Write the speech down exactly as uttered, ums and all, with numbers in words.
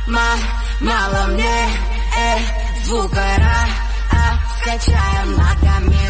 ма, мало мне, э, звука ра, а, скачаем ногами.